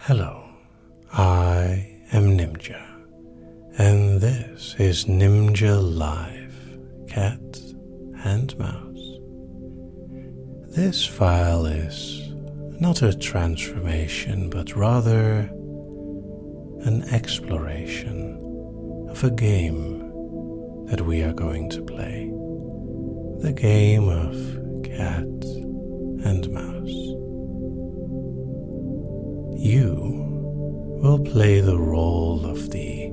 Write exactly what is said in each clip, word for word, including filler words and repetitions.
Hello, I am Nimja, and this is Nimja Live, Cat and Mouse. This file is not a transformation, but rather an exploration of a game that we are going to play. The game of Cat and Mouse. You will play the role of the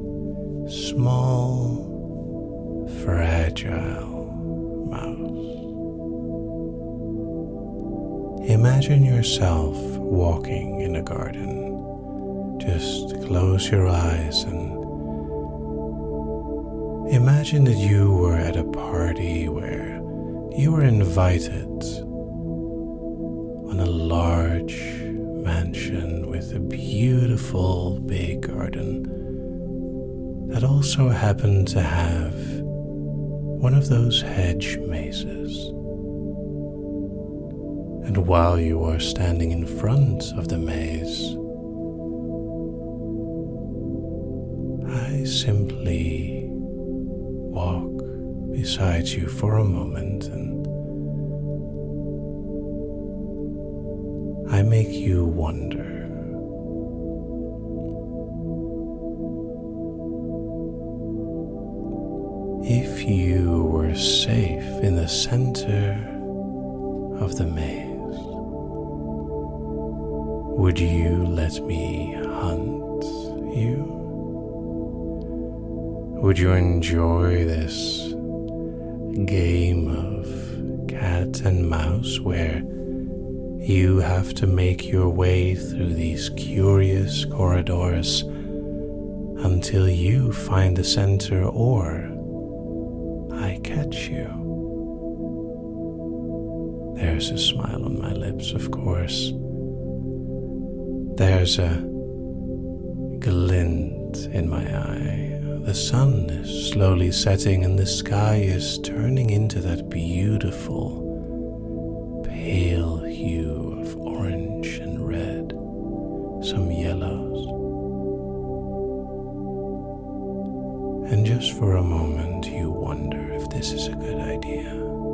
small, fragile mouse. Imagine yourself walking in a garden. Just close your eyes and imagine that you were at a party where you were invited on a large mansion with a beautiful big garden that also happened to have one of those hedge mazes. And while you are standing in front of the maze, I simply walk beside you for a moment and I make you wonder. If you were safe in the center of the maze, would you let me hunt you? Would you enjoy this game of cat and mouse where you have to make your way through these curious corridors until you find the center or I catch you? There's a smile on my lips, of course. There's a glint in my eye. The sun is slowly setting and the sky is turning into that beautiful pale hue of orange and red, some yellows. And just for a moment you wonder if this is a good idea.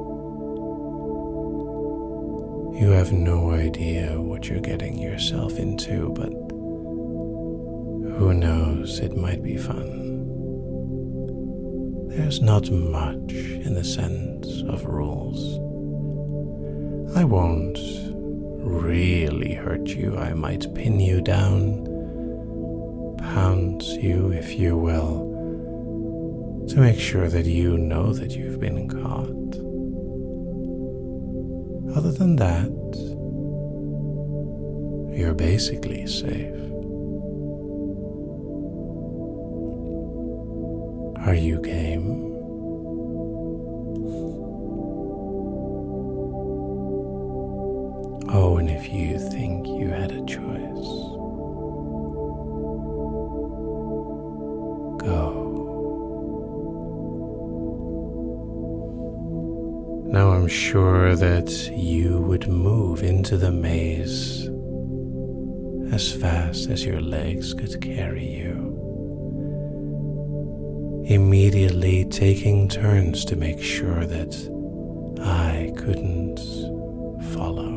You have no idea what you're getting yourself into, but who knows, it might be fun. There's not much in the sense of rules. I won't really hurt you. I might pin you down, pounce you, if you will, to make sure that you know that you've been caught. Other than that, you're basically safe. Are you game? Oh, and if you think you had a choice, go. Now I'm sure that you would move into the maze as fast as your legs could carry you, immediately taking turns to make sure that I couldn't follow.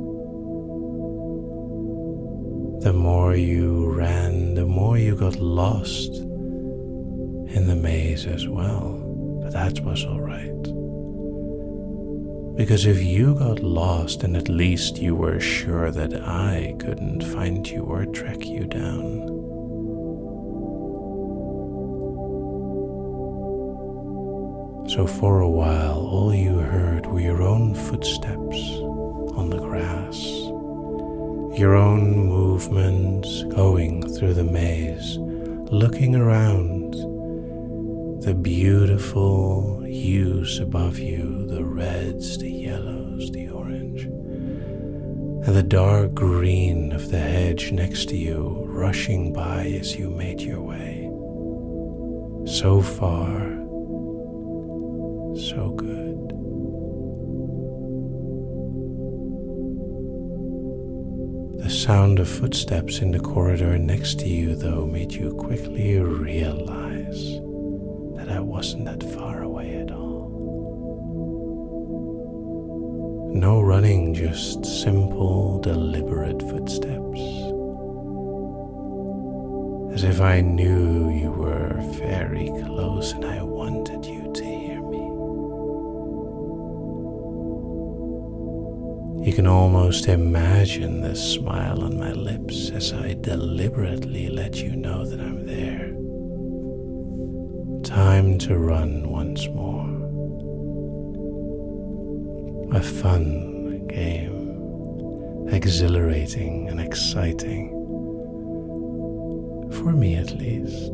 The more you ran, the more you got lost in the maze as well. But that was all right. Because if you got lost, then at least you were sure that I couldn't find you or track you down. So for a while, all you heard were your own footsteps on the grass, your own movements going through the maze, looking around, the beautiful hues above you, the reds, the yellows, the orange, and the dark green of the hedge next to you rushing by as you made your way. So far, so good. The sound of footsteps in the corridor next to you, though, made you quickly realize that I wasn't that far away at all. No running, just simple, deliberate footsteps. As if I knew you were very close and I wanted you to hear me. You can almost imagine the smile on my lips as I deliberately let you know that I'm there. Time to run once more. A fun game, exhilarating and exciting. For me at least.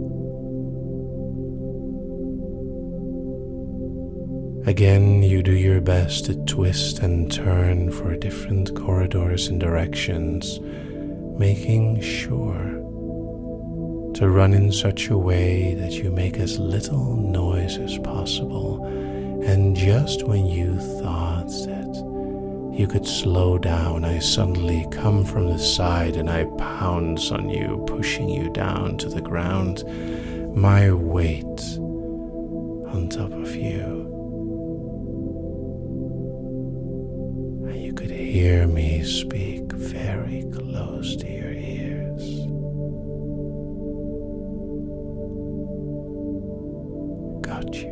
Again, you do your best to twist and turn for different corridors and directions, making sure to run in such a way that you make as little noise as possible. And just when you thought that you could slow down, I suddenly come from the side and I pounce on you, pushing you down to the ground, my weight on top of you. And you could hear me speak very close to your ears. Got you.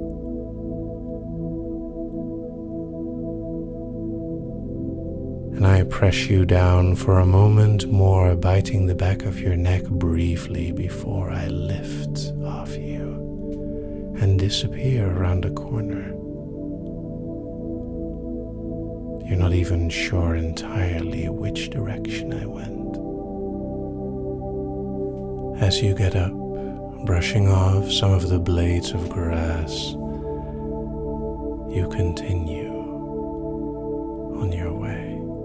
And I press you down for a moment more, biting the back of your neck briefly before I lift off you and disappear around a corner. You're not even sure entirely which direction I went. As you get up, brushing off some of the blades of grass, you continue on your way.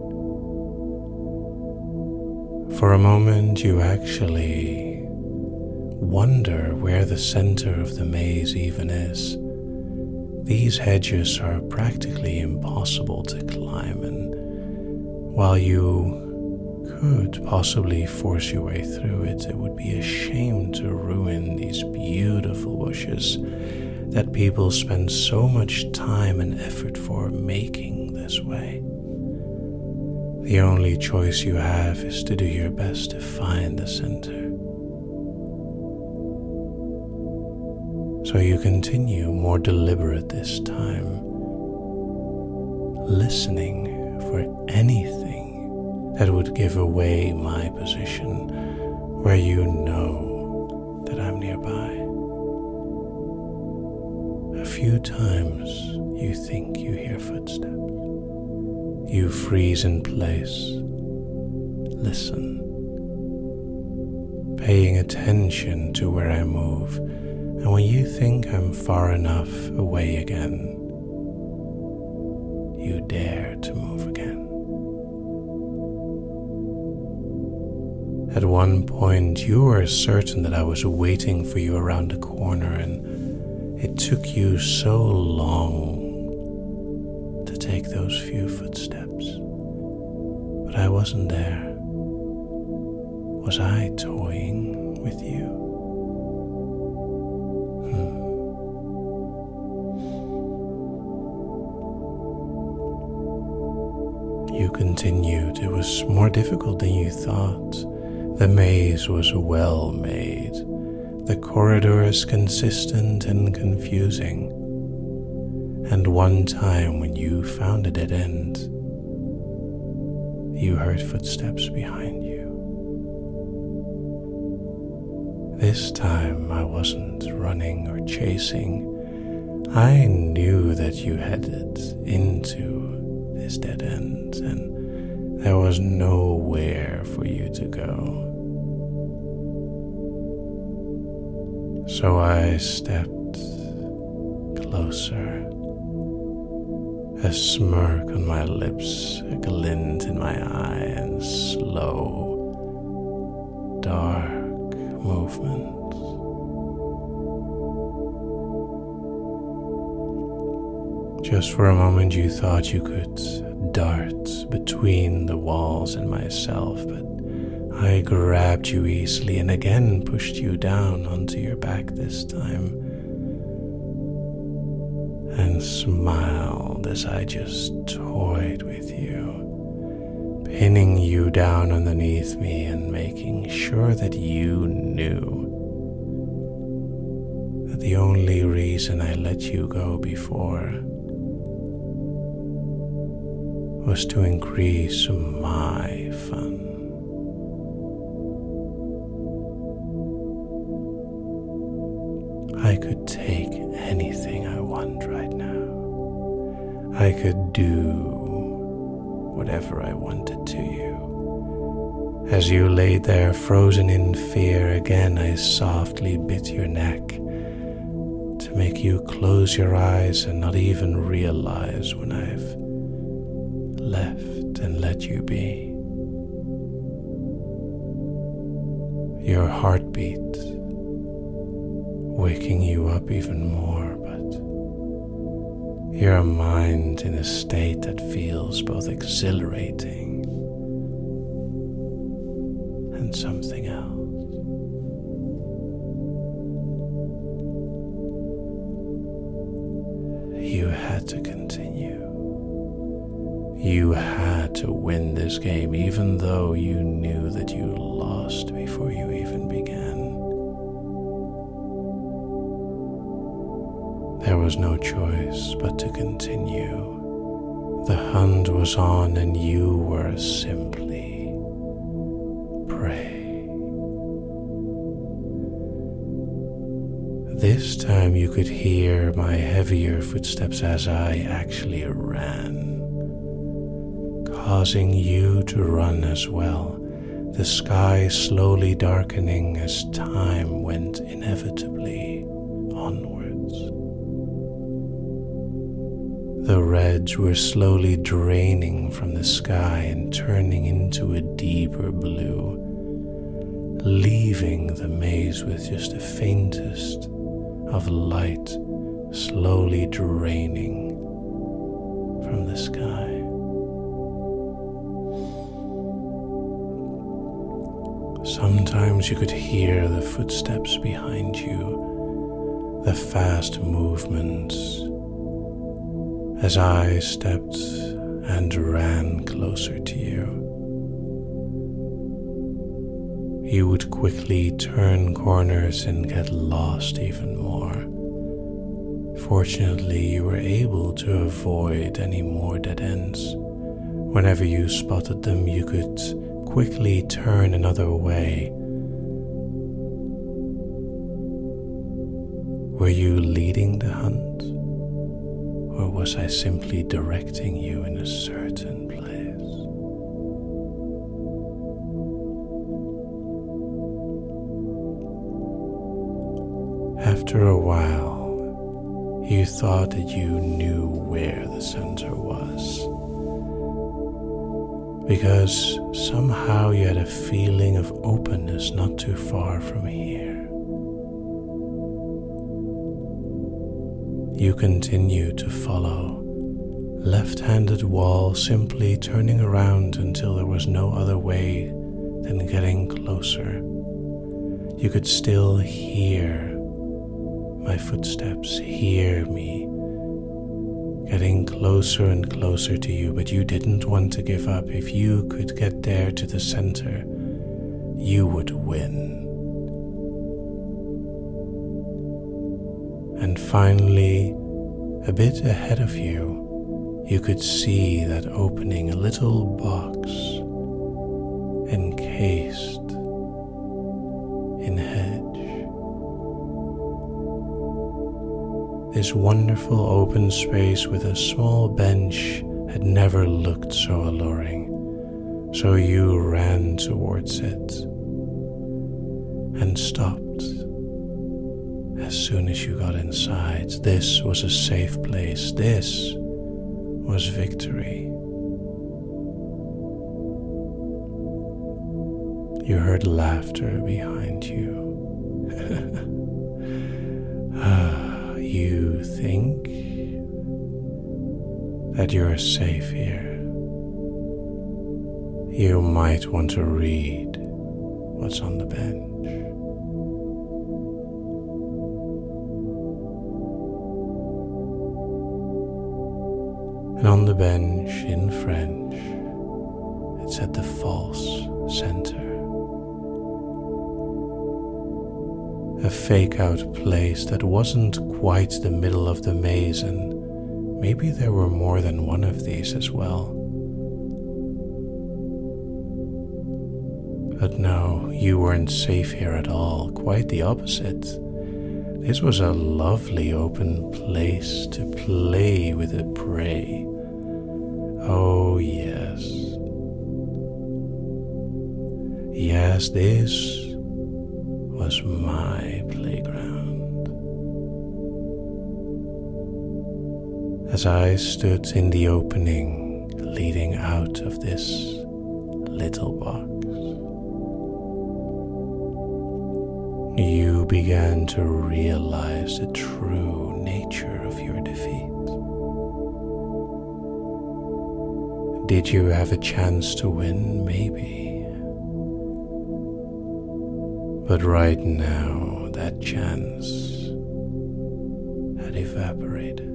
For a moment, you actually wonder where the center of the maze even is. These hedges are practically impossible to climb, and while you could possibly force your way through it, it would be a shame to ruin these beautiful bushes that people spend so much time and effort for making this way. The only choice you have is to do your best to find the center. So you continue, more deliberate this time, listening for anything that would give away my position, where you know that I'm nearby. A few times you think you hear footsteps. You freeze in place, listen, paying attention to where I move, and when you think I'm far enough away again, you dare to move again. At one point, you were certain that I was waiting for you around the corner, and it took you so long to take those few footsteps. But I wasn't there. Was I toying with you? Hmm. You continued. It was more difficult than you thought. The maze was well made. The corridors consistent and confusing. And one time when you found a dead end, you heard footsteps behind you. This time I wasn't running or chasing. I knew that you headed into this dead end, and there was nowhere for you to go. So I stepped closer. A smirk on my lips, a glint in my eye, and slow, dark movements. Just for a moment you thought you could dart between the walls and myself, but I grabbed you easily and again pushed you down onto your back this time, and smiled as I just toyed with you, pinning you down underneath me and making sure that you knew that the only reason I let you go before was to increase my fun. I could take anything I want right now. I could do whatever I wanted to you. As you lay there frozen in fear, again I softly bit your neck to make you close your eyes and not even realize when I've left and let you be. Your heartbeat waking you up even more, but your mind in a state that feels both exhilarating and something else. You had to continue. You had to win this game, even though you knew that you lost before you even began. There was no choice but to continue. The hunt was on and you were simply prey. This time you could hear my heavier footsteps as I actually ran, causing you to run as well, the sky slowly darkening as time went inevitably onwards. The reds were slowly draining from the sky and turning into a deeper blue, leaving the maze with just the faintest of light slowly draining from the sky. Sometimes you could hear the footsteps behind you, the fast movements, as I stepped and ran closer to you. You would quickly turn corners and get lost even more. Fortunately, you were able to avoid any more dead ends. Whenever you spotted them, you could quickly turn another way. Were you leading the hunt? Or was I simply directing you in a certain place? After a while, you thought that you knew where the center was, because somehow you had a feeling of openness not too far from here. You continued to follow, left-handed wall, simply turning around until there was no other way than getting closer. You could still hear my footsteps, hear me getting closer and closer to you, but you didn't want to give up. If you could get there to the center, you would win. And finally, a bit ahead of you, you could see that opening, a little box encased in hedge. This wonderful open space with a small bench had never looked so alluring, so you ran towards it and stopped as soon as you got inside. This was a safe place. This was victory. You heard laughter behind you. Ah, you think that you're safe here, you might want to read what's on the bench. And on the bench in French, it said the false center. A fake-out place that wasn't quite the middle of the maze, and maybe there were more than one of these as well. But no, you weren't safe here at all, quite the opposite. This was a lovely open place to play with the prey. Oh yes. Yes, this was my playground. As I stood in the opening leading out of this little box, you began to realize the true nature of your defeat. Did you have a chance to win? Maybe. But right now, that chance had evaporated.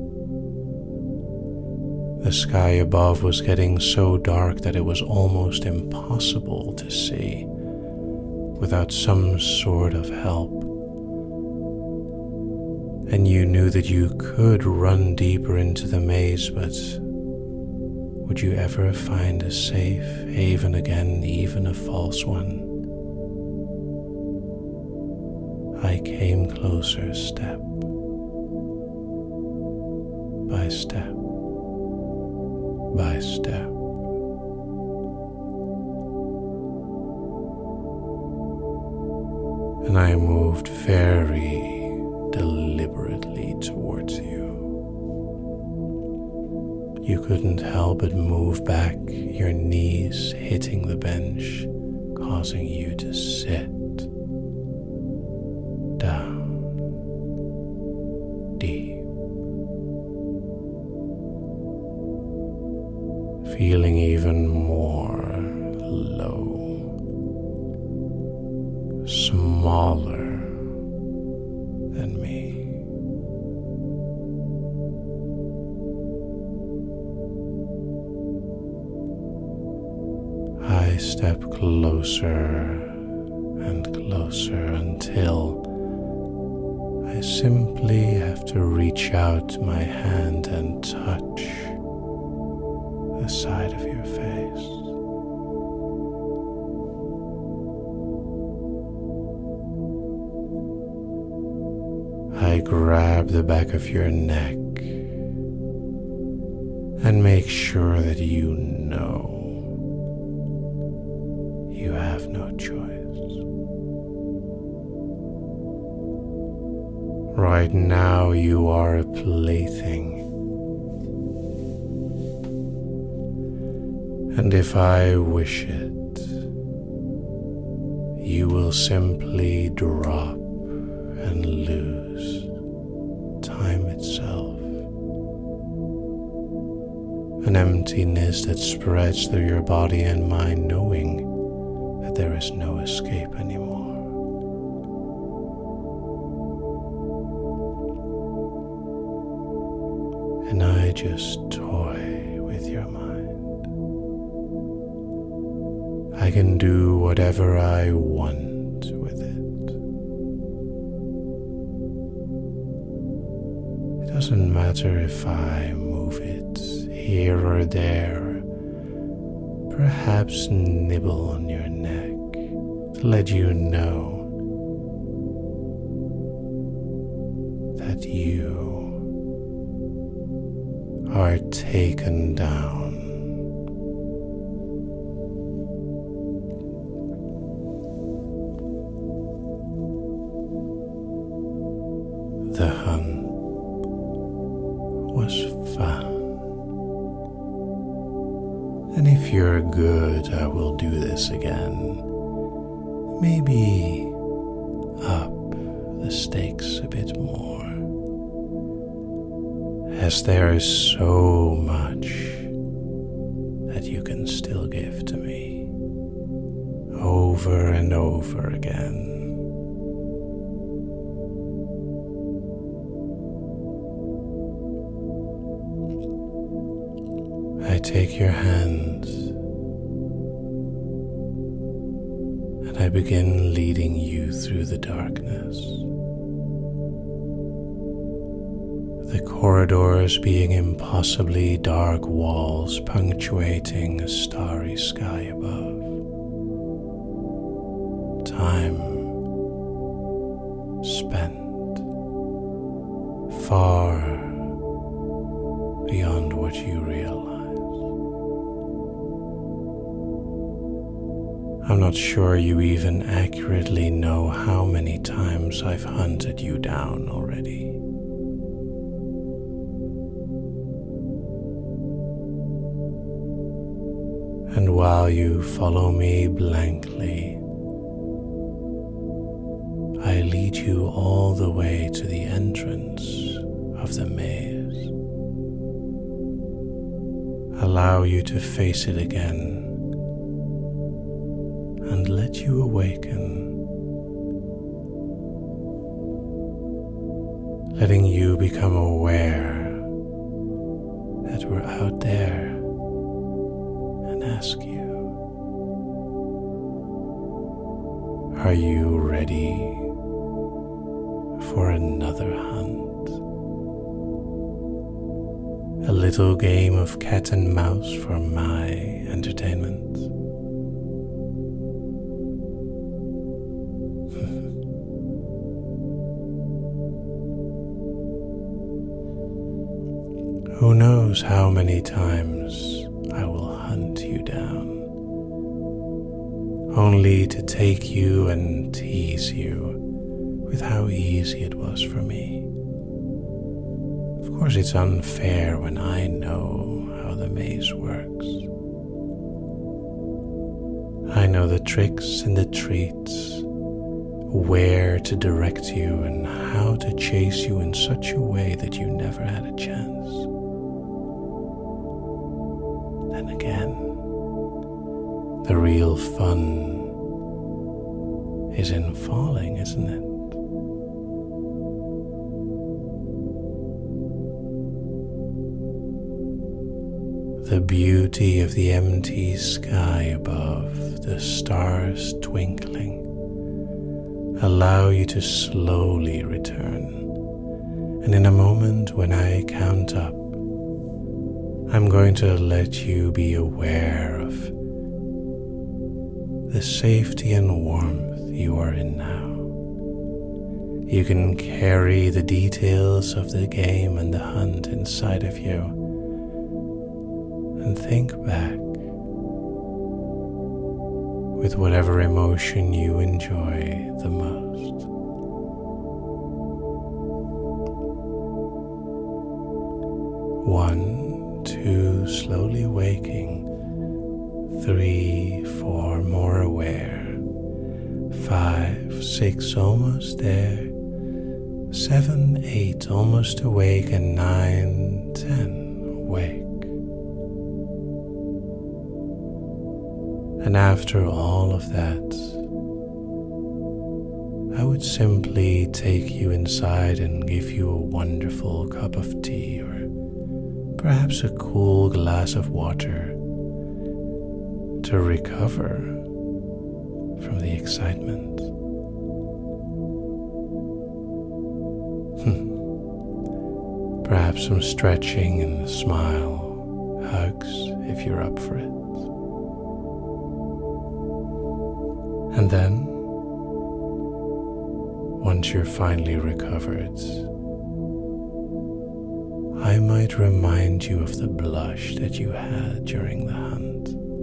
The sky above was getting so dark that it was almost impossible to see without some sort of help. And you knew that you could run deeper into the maze, but would you ever find a safe haven again, even a false one? I came closer step by step by step. And I moved very deliberately towards you. You couldn't help but move back, your knees hitting the bench, causing you to sit down deep, feeling even more low, smaller than me. I step closer and closer until I simply have to reach out my hand and touch the side of your face. I grab the back of your neck and make sure that you know you have no choice. Right now you are a plaything. And if I wish it, you will simply drop and lose time itself. An emptiness that spreads through your body and mind, knowing that there is no escape anymore. And I just toy with your mind. I can do whatever I want with it. It doesn't matter if I move it here or there, perhaps nibble on your neck to let you know that you are taken down. The hunt was fun. And if you're good, I will do this again. Maybe up the stakes a bit more. As there is so much that you can still give to me over and over again. I take your hands and I begin leading you through the darkness. The corridors being impossibly dark walls punctuating a starry sky above. Time spent far beyond what you realize. I'm not sure you even accurately know how many times I've hunted you down already. And while you follow me blankly, I lead you all the way to the entrance of the maze. Allow you to face it again and let you awaken, letting you become aware that we're out there, and ask you, are you ready for another hunt? A little game of cat and mouse for my entertainment. Who knows how many times I will hunt you down, only to take you and tease you with how easy it was for me. Of course, it's unfair when I know how the maze works. I know the tricks and the treats, where to direct you and how to chase you in such a way that you never had a chance. Then again, the real fun is in falling, isn't it? The beauty of the empty sky above, the stars twinkling, allow you to slowly return. And in a moment when I count up, I'm going to let you be aware of the safety and warmth you are in now. You can carry the details of the game and the hunt inside of you and think back with whatever emotion you enjoy the most. One, two, slowly waking. Three, four, more aware. Five, six, almost there. Seven, eight, almost awake. And nine, ten, awake. And after all of that, I would simply take you inside and give you a wonderful cup of tea or perhaps a cool glass of water to recover from the excitement. Perhaps some stretching and a smile, hugs if you're up for it. And then, once you're finally recovered, I might remind you of the blush that you had during the hunt,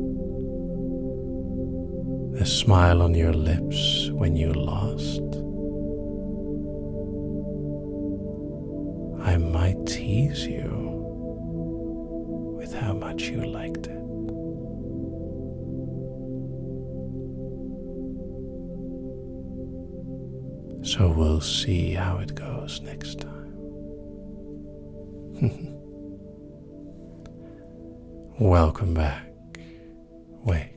the smile on your lips when you lost. I might tease you with how much you liked it. So we'll see how it goes next time. Welcome back. way.